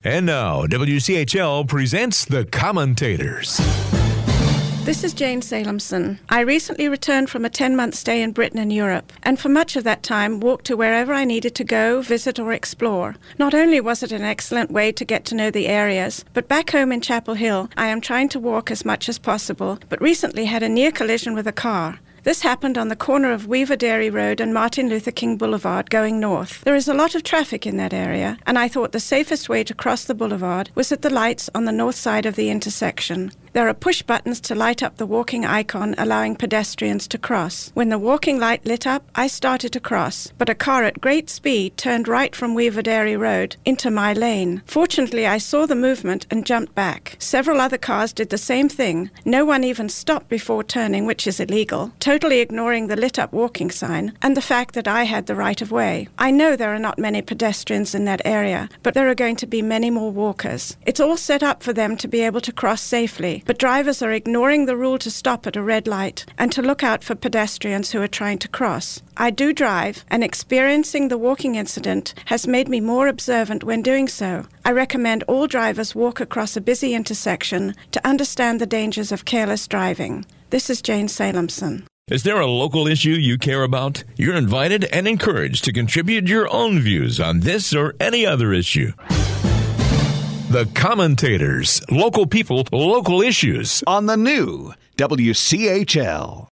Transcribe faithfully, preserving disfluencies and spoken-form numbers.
And now, W C H L presents The Commentators. This is Jane Salemson. I recently returned from a ten-month stay in Britain and Europe, and for much of that time walked to wherever I needed to go, visit or explore. Not only was it an excellent way to get to know the areas, but back home in Chapel Hill, I am trying to walk as much as possible, but recently had a near collision with a car. This happened on the corner of Weaver Dairy Road and Martin Luther King Boulevard going north. There is a lot of traffic in that area, and I thought the safest way to cross the boulevard was at the lights on the north side of the intersection. There are push buttons to light up the walking icon, allowing pedestrians to cross. When the walking light lit up, I started to cross, but a car at great speed turned right from Weaver Dairy Road into my lane. Fortunately, I saw the movement and jumped back. Several other cars did the same thing. No one even stopped before turning, which is illegal, totally ignoring the lit-up walking sign and the fact that I had the right of way. I know there are not many pedestrians in that area, but there are going to be many more walkers. It's all set up for them to be able to cross safely, but drivers are ignoring the rule to stop at a red light and to look out for pedestrians who are trying to cross. I do drive, and experiencing the walking incident has made me more observant when doing so. I recommend all drivers walk across a busy intersection to understand the dangers of careless driving. This is Jane Salemson. Is there a local issue you care about? You're invited and encouraged to contribute your own views on this or any other issue. The Commentators. Local people, local issues. On the new W C H L.